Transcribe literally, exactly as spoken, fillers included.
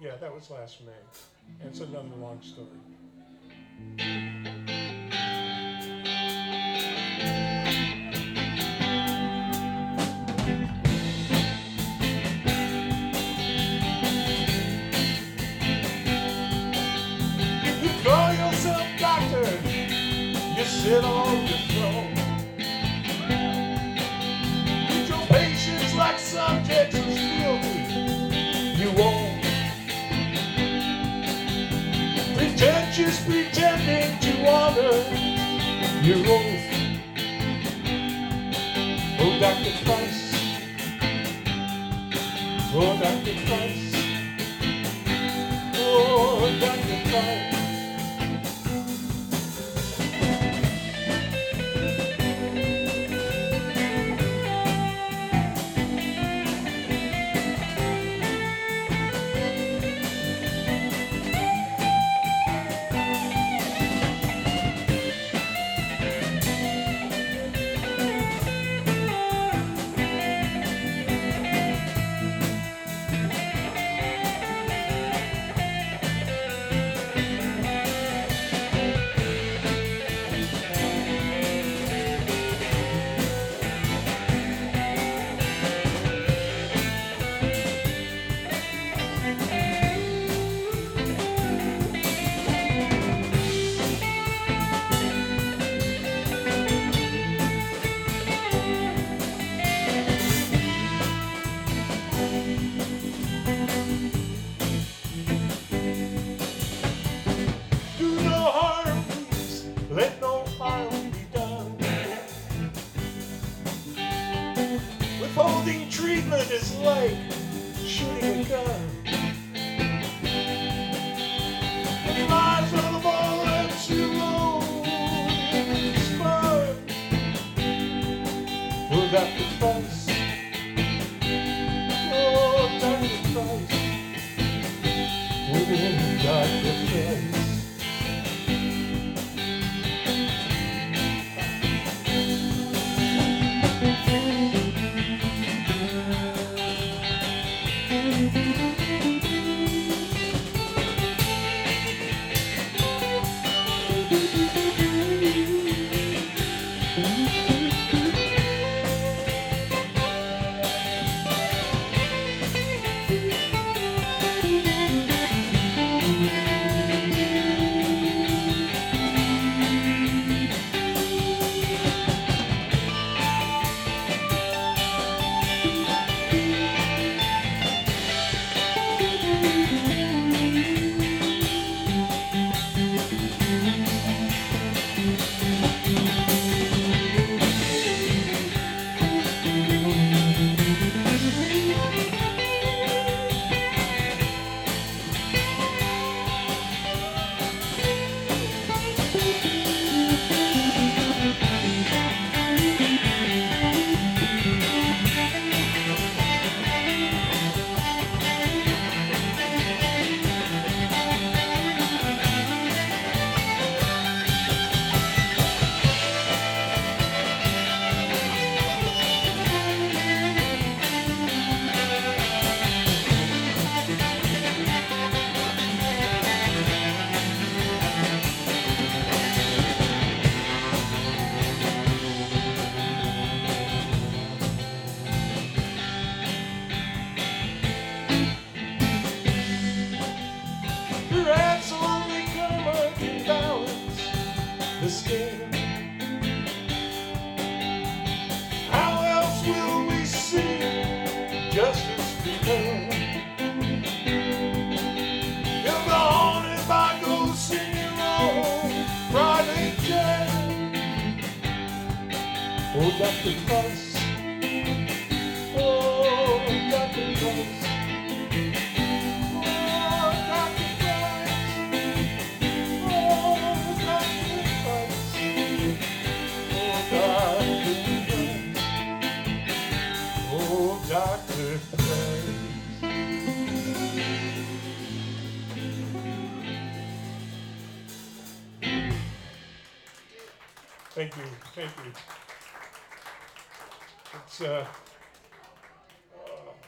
Yeah, that was last May. And it's another long story. You call yourself doctor, you sit on your throne. Treat your patients like subjects whose fealty you own. Pretentious pretending to honor your oath. Oh, Doctor Price. Oh, Doctor Price. Oh, Doctor Price. Let no harm be done. Withholding treatment is like shooting a gun. The lives of the bullets you roll in spun. Oh, Doctor Price. Oh, Doctor Price. Oh, Doctor Price. Perhaps only karma can balance the scale. How else will we see justice prevail? You'll go haunted by ghosts in your own private jail. Oh, Doctor Price. Oh, Doctor Price. Doctor Price. Thank you, thank you. It's uh